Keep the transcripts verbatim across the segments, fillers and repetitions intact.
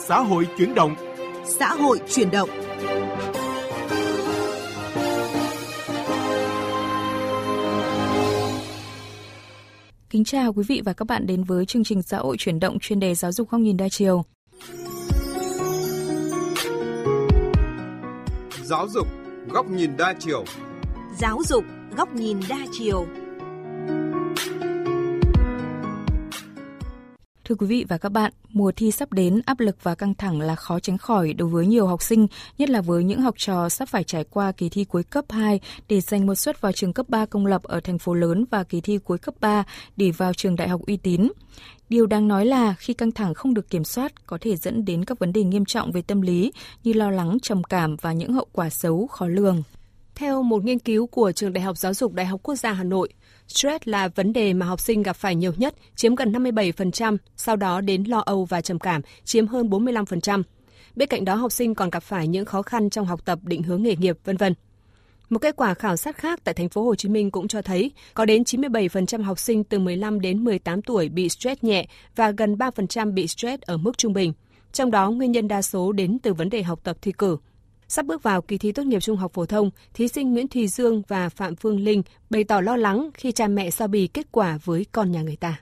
Xã hội chuyển động. Xã hội chuyển động. Kính chào quý vị và các bạn đến với chương trình Xã hội chuyển động chuyên đề giáo dục góc nhìn đa chiều. Giáo dục góc nhìn đa chiều. Giáo dục góc nhìn đa chiều. Thưa quý vị và các bạn, mùa thi sắp đến, áp lực và căng thẳng là khó tránh khỏi đối với nhiều học sinh, nhất là với những học trò sắp phải trải qua kỳ thi cuối cấp hai để giành một suất vào trường cấp ba công lập ở thành phố lớn và kỳ thi cuối cấp ba để vào trường đại học uy tín. Điều đáng nói là khi căng thẳng không được kiểm soát có thể dẫn đến các vấn đề nghiêm trọng về tâm lý như lo lắng, trầm cảm và những hậu quả xấu khó lường. Theo một nghiên cứu của Trường Đại học Giáo dục Đại học Quốc gia Hà Nội, stress là vấn đề mà học sinh gặp phải nhiều nhất, chiếm gần năm mươi bảy phần trăm, sau đó đến lo âu và trầm cảm, chiếm hơn bốn mươi lăm phần trăm. Bên cạnh đó, học sinh còn gặp phải những khó khăn trong học tập, định hướng nghề nghiệp, vân vân. Một kết quả khảo sát khác tại thành phố Hồ Chí Minh cũng cho thấy có đến chín mươi bảy phần trăm học sinh từ mười lăm đến mười tám tuổi bị stress nhẹ và gần ba phần trăm bị stress ở mức trung bình. Trong đó, nguyên nhân đa số đến từ vấn đề học tập thi cử. Sắp bước vào kỳ thi tốt nghiệp trung học phổ thông, thí sinh Nguyễn Thùy Dương và Phạm Phương Linh bày tỏ lo lắng khi cha mẹ so bì kết quả với con nhà người ta.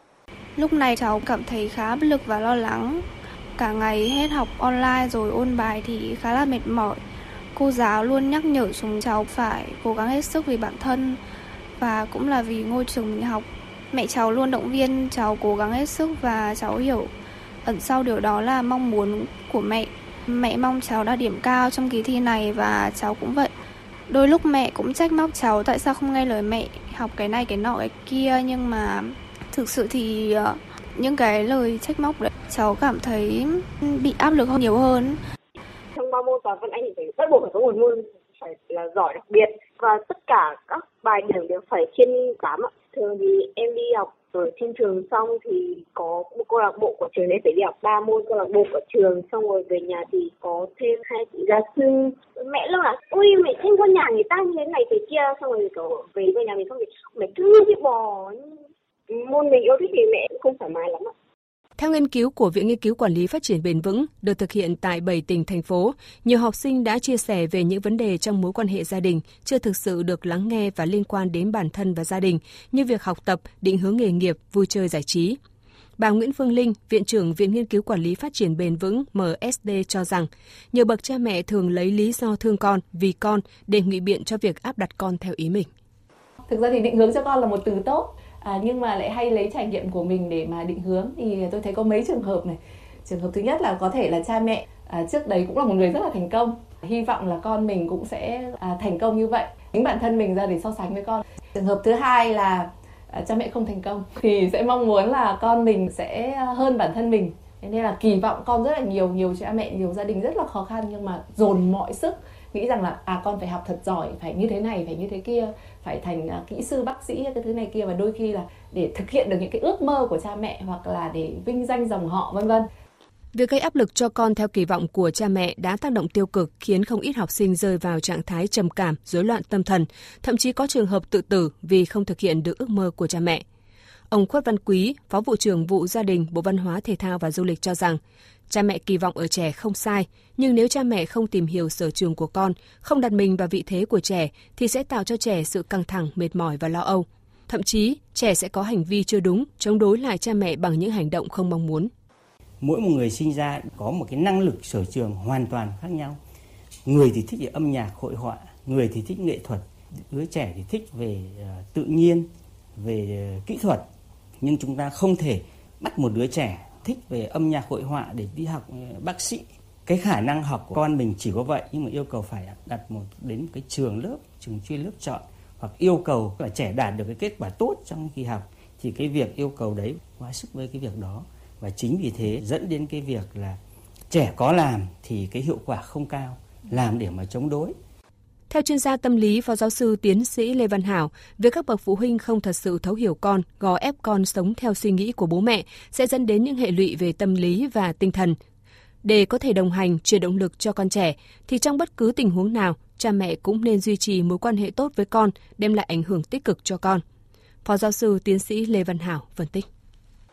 Lúc này cháu cảm thấy khá bất lực và lo lắng. Cả ngày hết học online rồi ôn bài thì khá là mệt mỏi. Cô giáo luôn nhắc nhở chúng cháu phải cố gắng hết sức vì bản thân và cũng là vì ngôi trường mình học. Mẹ cháu luôn động viên cháu cố gắng hết sức và cháu hiểu ẩn sau điều đó là mong muốn của mẹ. Mẹ mong cháu đạt điểm cao trong kỳ thi này và cháu cũng vậy. Đôi lúc mẹ cũng trách móc cháu tại sao không nghe lời mẹ, học cái này cái nọ cái kia, nhưng mà thực sự thì những cái lời trách móc đấy cháu cảm thấy bị áp lực hơn nhiều hơn. Trong ba môn toán văn Anh thì phải bắt buộc phải có một môn phải là giỏi đặc biệt và tất cả các bài điểm đều phải trên tám ạ. Thường thì em đi học ở trên trường xong thì có một câu lạc bộ của trường đấy phải đi học ba môn câu lạc bộ của trường, xong rồi về nhà thì có thêm hai chị gia sư. Mẹ luôn là ôi mẹ xem con nhà người ta như thế này thế kia, xong rồi cậu về về nhà mình không phải mẹ cứ như bò môn mình yêu thích thì mẹ cũng không thoải mái lắm ạ. Theo nghiên cứu của Viện Nghiên cứu Quản lý Phát triển Bền vững được thực hiện tại bảy tỉnh, thành phố, nhiều học sinh đã chia sẻ về những vấn đề trong mối quan hệ gia đình chưa thực sự được lắng nghe và liên quan đến bản thân và gia đình, như việc học tập, định hướng nghề nghiệp, vui chơi giải trí. Bà Nguyễn Phương Linh, Viện trưởng Viện Nghiên cứu Quản lý Phát triển Bền vững M S D cho rằng, nhiều bậc cha mẹ thường lấy lý do thương con, vì con để ngụy biện cho việc áp đặt con theo ý mình. Thực ra thì định hướng cho con là một từ tốt. À, nhưng mà lại hay lấy trải nghiệm của mình để mà định hướng thì tôi thấy có mấy trường hợp này. Trường hợp thứ nhất là có thể là cha mẹ à, trước đấy cũng là một người rất là thành công, hy vọng là con mình cũng sẽ à, thành công như vậy, chính bản thân mình ra để so sánh với con. Trường hợp thứ hai là à, cha mẹ không thành công thì sẽ mong muốn là con mình sẽ hơn bản thân mình, thế nên là kỳ vọng con rất là nhiều. Nhiều cha mẹ, nhiều gia đình rất là khó khăn nhưng mà dồn mọi sức, nghĩ rằng là à con phải học thật giỏi, phải như thế này, phải như thế kia, phải thành uh, kỹ sư, bác sĩ, cái thứ này kia, và đôi khi là để thực hiện được những cái ước mơ của cha mẹ hoặc là để vinh danh dòng họ, vân vân. Việc gây áp lực cho con theo kỳ vọng của cha mẹ đã tác động tiêu cực, khiến không ít học sinh rơi vào trạng thái trầm cảm, rối loạn tâm thần, thậm chí có trường hợp tự tử vì không thực hiện được ước mơ của cha mẹ. Ông Khuất Văn Quý, Phó Vụ trưởng Vụ Gia đình, Bộ Văn hóa, Thể thao và Du lịch cho rằng, cha mẹ kỳ vọng ở trẻ không sai, nhưng nếu cha mẹ không tìm hiểu sở trường của con, không đặt mình vào vị thế của trẻ, thì sẽ tạo cho trẻ sự căng thẳng, mệt mỏi và lo âu. Thậm chí, trẻ sẽ có hành vi chưa đúng, chống đối lại cha mẹ bằng những hành động không mong muốn. Mỗi một người sinh ra có một cái năng lực sở trường hoàn toàn khác nhau. Người thì thích về âm nhạc, hội họa, người thì thích nghệ thuật, đứa trẻ thì thích về uh, tự nhiên, về uh, kỹ thuật. Nhưng chúng ta không thể bắt một đứa trẻ thích về âm nhạc, hội họa để đi học bác sĩ. Cái khả năng học của con mình chỉ có vậy, nhưng mà yêu cầu phải đặt một đến một cái trường lớp, trường chuyên lớp chọn, hoặc yêu cầu là trẻ đạt được cái kết quả tốt trong khi học, thì cái việc yêu cầu đấy quá sức với cái việc đó. Và chính vì thế dẫn đến cái việc là trẻ có làm thì cái hiệu quả không cao, làm để mà chống đối. Theo chuyên gia tâm lý, Phó Giáo sư Tiến sĩ Lê Văn Hảo, việc các bậc phụ huynh không thật sự thấu hiểu con, gò ép con sống theo suy nghĩ của bố mẹ sẽ dẫn đến những hệ lụy về tâm lý và tinh thần. Để có thể đồng hành, truyền động lực cho con trẻ, thì trong bất cứ tình huống nào, cha mẹ cũng nên duy trì mối quan hệ tốt với con, đem lại ảnh hưởng tích cực cho con. Phó Giáo sư Tiến sĩ Lê Văn Hảo phân tích.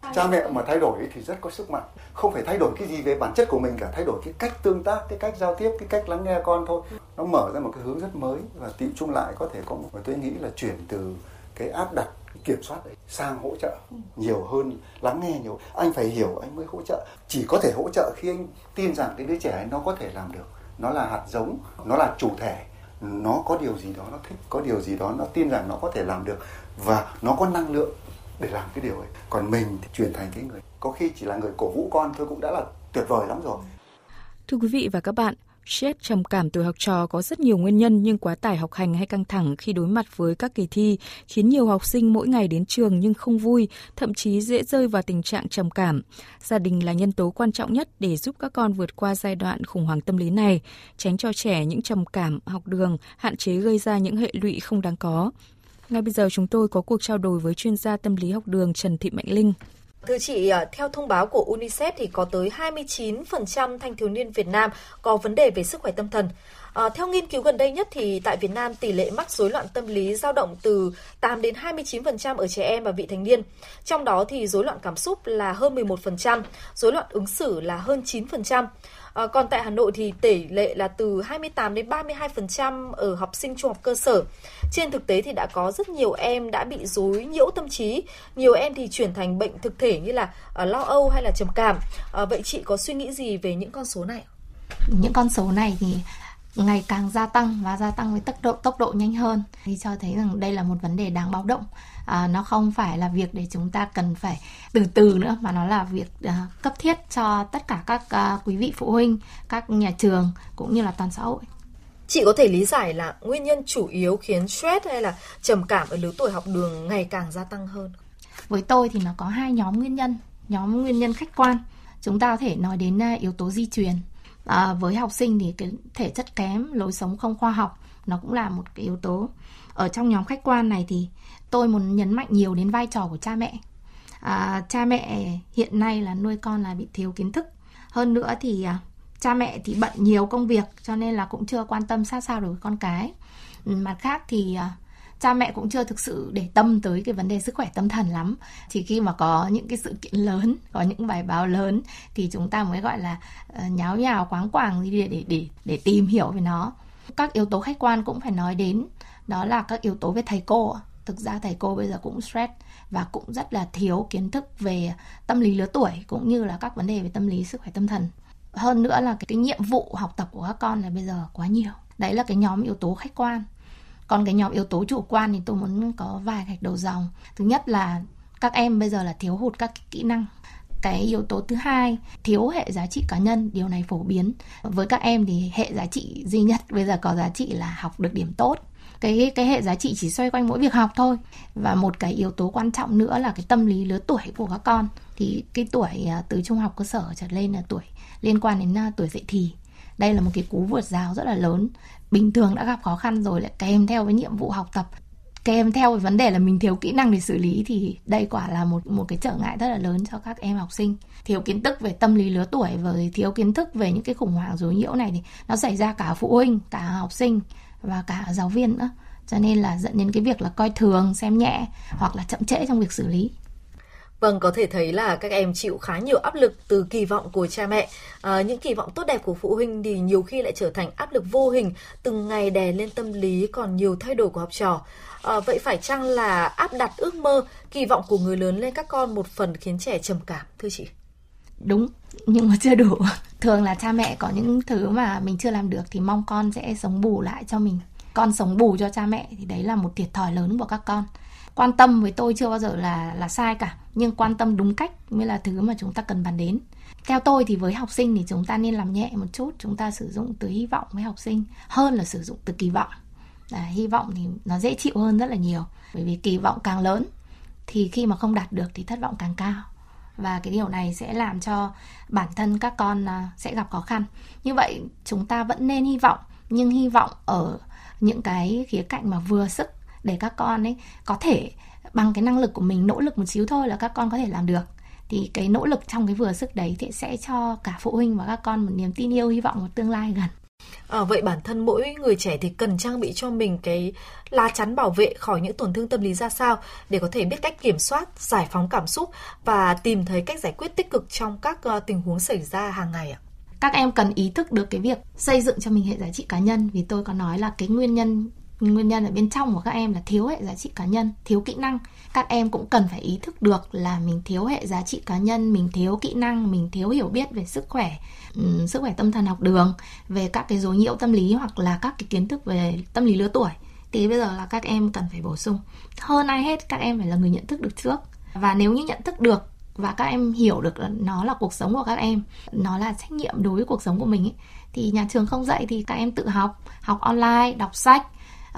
Cha mẹ mà thay đổi thì rất có sức mạnh. Không phải thay đổi cái gì về bản chất của mình cả, thay đổi cái cách tương tác, cái cách giao tiếp, cái cách lắng nghe con thôi. Nó mở ra một cái hướng rất mới và tựu chung lại có thể có một, và tôi nghĩ là chuyển từ cái áp đặt, cái kiểm soát đấy sang hỗ trợ nhiều hơn, lắng nghe nhiều. Anh phải hiểu anh mới hỗ trợ. Chỉ có thể hỗ trợ khi anh tin rằng cái đứa trẻ ấy nó có thể làm được. Nó là hạt giống, nó là chủ thể, nó có điều gì đó nó thích, có điều gì đó nó tin rằng nó có thể làm được và nó có năng lượng để làm cái điều ấy. Còn mình thì chuyển thành cái người có khi chỉ là người cổ vũ con thôi cũng đã là tuyệt vời lắm rồi. Thưa quý vị và các bạn, stress trầm cảm tuổi học trò có rất nhiều nguyên nhân, nhưng quá tải học hành hay căng thẳng khi đối mặt với các kỳ thi khiến nhiều học sinh mỗi ngày đến trường nhưng không vui, thậm chí dễ rơi vào tình trạng trầm cảm. Gia đình là nhân tố quan trọng nhất để giúp các con vượt qua giai đoạn khủng hoảng tâm lý này, tránh cho trẻ những trầm cảm, học đường, hạn chế gây ra những hệ lụy không đáng có. Ngay bây giờ chúng tôi có cuộc trao đổi với chuyên gia tâm lý học đường Trần Thị Mạnh Linh. Thưa chị, theo thông báo của UNICEF thì có tới hai mươi chín phần trăm thanh thiếu niên Việt Nam có vấn đề về sức khỏe tâm thần. À, theo nghiên cứu gần đây nhất thì tại Việt Nam tỷ lệ mắc rối loạn tâm lý dao động từ tám đến hai mươi chín phần trăm ở trẻ em và vị thành niên. Trong đó thì rối loạn cảm xúc là hơn mười một phần trăm, rối loạn ứng xử là hơn chín phần trăm. À, còn tại Hà Nội thì tỷ lệ là từ hai mươi tám đến ba mươi hai phần trăm ở học sinh trung học cơ sở. Trên thực tế thì đã có rất nhiều em đã bị rối nhiễu tâm trí, nhiều em thì chuyển thành bệnh thực thể như là uh, lo âu hay là trầm cảm. À, vậy chị có suy nghĩ gì về những con số này? Những con số này thì ngày càng gia tăng và gia tăng với tốc độ tốc độ nhanh hơn, thì cho thấy rằng đây là một vấn đề đáng báo động. À, nó không phải là việc để chúng ta cần phải từ từ nữa, mà nó là việc uh, cấp thiết cho tất cả các uh, quý vị phụ huynh, các nhà trường cũng như là toàn xã hội. Chị có thể lý giải là nguyên nhân chủ yếu khiến stress hay là trầm cảm ở lứa tuổi học đường ngày càng gia tăng hơn? Với tôi thì nó có hai nhóm nguyên nhân. Nhóm nguyên nhân khách quan, chúng ta có thể nói đến uh, yếu tố di truyền. À, với học sinh thì cái thể chất kém, lối sống không khoa học, nó cũng là một cái yếu tố. Ở trong nhóm khách quan này thì tôi muốn nhấn mạnh nhiều đến vai trò của cha mẹ. À, cha mẹ hiện nay là nuôi con là bị thiếu kiến thức. Hơn nữa thì à, cha mẹ thì bận nhiều công việc cho nên là cũng chưa quan tâm sát sao đối với con cái. Mặt khác thì à, cha mẹ cũng chưa thực sự để tâm tới cái vấn đề sức khỏe tâm thần lắm. Chỉ khi mà có những cái sự kiện lớn, có những bài báo lớn thì chúng ta mới gọi là uh, nháo nhào quáng quàng để, để, để, để tìm hiểu về nó. Các yếu tố khách quan cũng phải nói đến, đó là các yếu tố về thầy cô. Thực ra thầy cô bây giờ cũng stress và cũng rất là thiếu kiến thức về tâm lý lứa tuổi cũng như là các vấn đề về tâm lý sức khỏe tâm thần. Hơn nữa là cái, cái nhiệm vụ học tập của các con là bây giờ quá nhiều. Đấy là cái nhóm yếu tố khách quan. Còn cái nhóm yếu tố chủ quan thì tôi muốn có vài gạch đầu dòng. Thứ nhất là các em bây giờ là thiếu hụt các kỹ năng. Cái yếu tố thứ hai, thiếu hệ giá trị cá nhân, điều này phổ biến. Với các em thì hệ giá trị duy nhất bây giờ có giá trị là học được điểm tốt. Cái, cái hệ giá trị chỉ xoay quanh mỗi việc học thôi. Và một cái yếu tố quan trọng nữa là cái tâm lý lứa tuổi của các con. Thì cái tuổi từ trung học cơ sở trở lên là tuổi liên quan đến tuổi dậy thì. Đây là một cái cú vượt rào rất là lớn. Bình thường đã gặp khó khăn rồi lại kèm theo với nhiệm vụ học tập, kèm theo với vấn đề là mình thiếu kỹ năng để xử lý, thì đây quả là một, một cái trở ngại rất là lớn cho các em học sinh. Thiếu kiến thức về tâm lý lứa tuổi và thiếu kiến thức về những cái khủng hoảng rối nhiễu này thì nó xảy ra cả phụ huynh, cả học sinh và cả giáo viên nữa. Cho nên là dẫn đến cái việc là coi thường, xem nhẹ hoặc là chậm trễ trong việc xử lý. Vâng, có thể thấy là các em chịu khá nhiều áp lực từ kỳ vọng của cha mẹ. À, những kỳ vọng tốt đẹp của phụ huynh thì nhiều khi lại trở thành áp lực vô hình, từng ngày đè lên tâm lý còn nhiều thay đổi của học trò. À, vậy phải chăng là áp đặt ước mơ, kỳ vọng của người lớn lên các con một phần khiến trẻ trầm cảm, thưa chị? Đúng, nhưng mà chưa đủ. Thường là cha mẹ có những thứ mà mình chưa làm được thì mong con sẽ sống bù lại cho mình. Con sống bù cho cha mẹ thì đấy là một thiệt thòi lớn của các con. Quan tâm với tôi chưa bao giờ là, là sai cả, nhưng quan tâm đúng cách mới là thứ mà chúng ta cần bàn đến. Theo tôi thì với học sinh thì chúng ta nên làm nhẹ một chút, chúng ta sử dụng từ hy vọng với học sinh hơn là sử dụng từ kỳ vọng. À, hy vọng thì nó dễ chịu hơn rất là nhiều, bởi vì kỳ vọng càng lớn thì khi mà không đạt được thì thất vọng càng cao. Và cái điều này sẽ làm cho bản thân các con sẽ gặp khó khăn. Như vậy chúng ta vẫn nên hy vọng, nhưng hy vọng ở những cái khía cạnh mà vừa sức, để các con ấy có thể bằng cái năng lực của mình nỗ lực một xíu thôi là các con có thể làm được. Thì cái nỗ lực trong cái vừa sức đấy thì sẽ cho cả phụ huynh và các con một niềm tin yêu, hy vọng một tương lai gần. À, vậy bản thân mỗi người trẻ thì cần trang bị cho mình cái lá chắn bảo vệ khỏi những tổn thương tâm lý ra sao để có thể biết cách kiểm soát, giải phóng cảm xúc và tìm thấy cách giải quyết tích cực trong các uh, tình huống xảy ra hàng ngày ạ? Các em cần ý thức được cái việc xây dựng cho mình hệ giá trị cá nhân, vì tôi có nói là cái nguyên nhân nguyên nhân ở bên trong của các em là thiếu hệ giá trị cá nhân, thiếu kỹ năng. Các em cũng cần phải ý thức được là mình thiếu hệ giá trị cá nhân, mình thiếu kỹ năng, mình thiếu hiểu biết về sức khỏe, um, sức khỏe tâm thần học đường, về các cái dối nhiễu tâm lý hoặc là các cái kiến thức về tâm lý lứa tuổi. Thì bây giờ là các em cần phải bổ sung. Hơn ai hết, các em phải là người nhận thức được trước. Và nếu như nhận thức được và các em hiểu được là nó là cuộc sống của các em, nó là trách nhiệm đối với cuộc sống của mình ấy, thì nhà trường không dạy thì các em tự học, học online, đọc sách,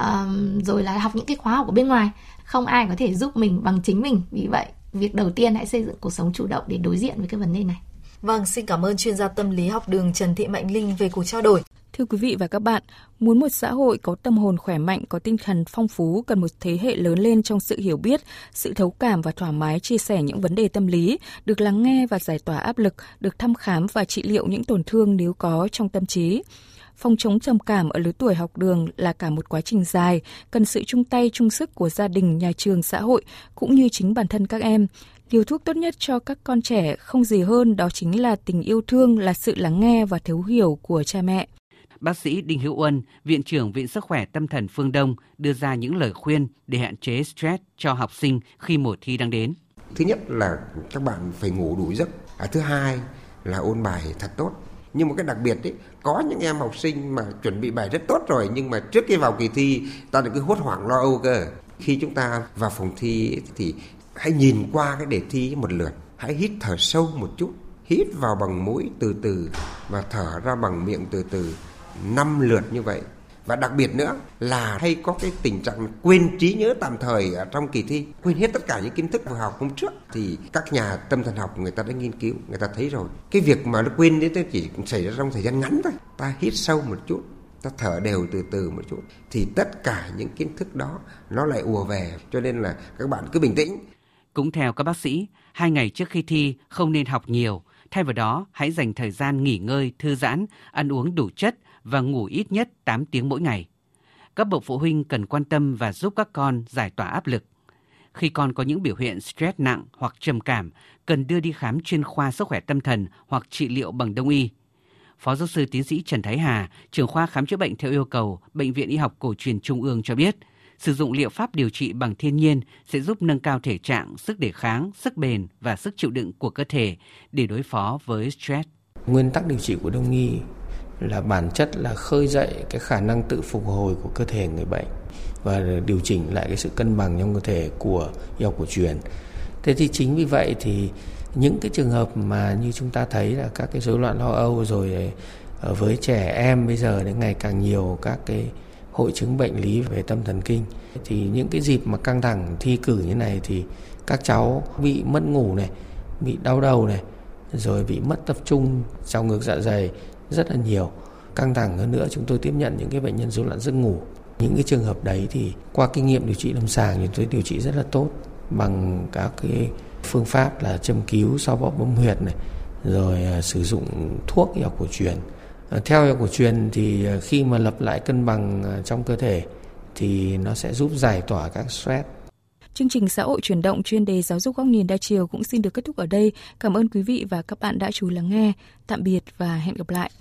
uh, rồi là học những cái khóa học ở bên ngoài. Không ai có thể giúp mình bằng chính mình. Vì vậy, việc đầu tiên hãy xây dựng cuộc sống chủ động để đối diện với cái vấn đề này. Vâng, xin cảm ơn chuyên gia tâm lý học đường Trần Thị Mạnh Linh về cuộc trao đổi. Thưa quý vị và các bạn, muốn một xã hội có tâm hồn khỏe mạnh, có tinh thần phong phú, cần một thế hệ lớn lên trong sự hiểu biết, sự thấu cảm và thoải mái chia sẻ những vấn đề tâm lý, được lắng nghe và giải tỏa áp lực, được thăm khám và trị liệu những tổn thương nếu có trong tâm trí. Phòng chống trầm cảm ở lứa tuổi học đường là cả một quá trình dài, cần sự chung tay chung sức của gia đình, nhà trường, xã hội, cũng như chính bản thân các em. Liều thuốc tốt nhất cho các con trẻ không gì hơn đó chính là tình yêu thương, là sự lắng nghe và thấu hiểu của cha mẹ. Bác sĩ Đinh Hữu Uân, Viện trưởng Viện Sức khỏe Tâm thần Phương Đông đưa ra những lời khuyên để hạn chế stress cho học sinh khi mùa thi đang đến. Thứ nhất là các bạn phải ngủ đủ giấc. À, thứ hai là ôn bài thật tốt. Nhưng một cái đặc biệt ấy, có những em học sinh mà chuẩn bị bài rất tốt rồi nhưng mà trước khi vào kỳ thi ta lại cứ hốt hoảng lo âu cơ. Khi chúng ta vào phòng thi thì hãy nhìn qua cái đề thi một lượt, hãy hít thở sâu một chút, hít vào bằng mũi từ từ và thở ra bằng miệng từ từ, năm lượt như vậy. Và đặc biệt nữa là hay có cái tình trạng quên trí nhớ tạm thời ở trong kỳ thi, quên hết tất cả những kiến thức vừa học hôm trước. Thì các nhà tâm thần học người ta đã nghiên cứu, người ta thấy rồi. Cái việc mà nó quên đấy chỉ xảy ra trong thời gian ngắn thôi. Ta hít sâu một chút, ta thở đều từ từ một chút, thì tất cả những kiến thức đó nó lại ùa về. Cho nên là các bạn cứ bình tĩnh. Cũng theo các bác sĩ, hai ngày trước khi thi không nên học nhiều. Thay vào đó, hãy dành thời gian nghỉ ngơi, thư giãn, ăn uống đủ chất và ngủ ít nhất tám tiếng mỗi ngày. Các bậc phụ huynh cần quan tâm và giúp các con giải tỏa áp lực. Khi con có những biểu hiện stress nặng hoặc trầm cảm, cần đưa đi khám chuyên khoa sức khỏe tâm thần hoặc trị liệu bằng Đông y. Phó giáo sư tiến sĩ Trần Thái Hà, trưởng khoa khám chữa bệnh theo yêu cầu, Bệnh viện Y học Cổ truyền Trung ương cho biết, sử dụng liệu pháp điều trị bằng thiên nhiên sẽ giúp nâng cao thể trạng, sức đề kháng, sức bền và sức chịu đựng của cơ thể để đối phó với stress. Nguyên tắc điều trị của Đông y là bản chất là khơi dậy cái khả năng tự phục hồi của cơ thể người bệnh và điều chỉnh lại cái sự cân bằng trong cơ thể của y học cổ truyền. Thế thì chính vì vậy thì những cái trường hợp mà như chúng ta thấy là các cái rối loạn lo âu, rồi với trẻ em bây giờ đến ngày càng nhiều các cái hội chứng bệnh lý về tâm thần kinh, thì những cái dịp mà căng thẳng thi cử như này thì các cháu bị mất ngủ này, bị đau đầu này, rồi bị mất tập trung trong ngực dạ dày rất là nhiều. Căng thẳng hơn nữa, chúng tôi tiếp nhận những cái bệnh nhân rối loạn giấc ngủ. Những cái trường hợp đấy thì qua kinh nghiệm điều trị lâm sàng thì tôi điều trị rất là tốt bằng các cái phương pháp là châm cứu, xoa bóp bấm huyệt này, rồi uh, sử dụng thuốc y học cổ truyền. Uh, theo y học cổ truyền thì uh, khi mà lập lại cân bằng uh, trong cơ thể thì nó sẽ giúp giải tỏa các stress. Chương trình Xã hội chuyển động chuyên đề giáo dục góc nhìn đa chiều cũng xin được kết thúc ở đây. Cảm ơn quý vị và các bạn đã chú ý lắng nghe. Tạm biệt và hẹn gặp lại.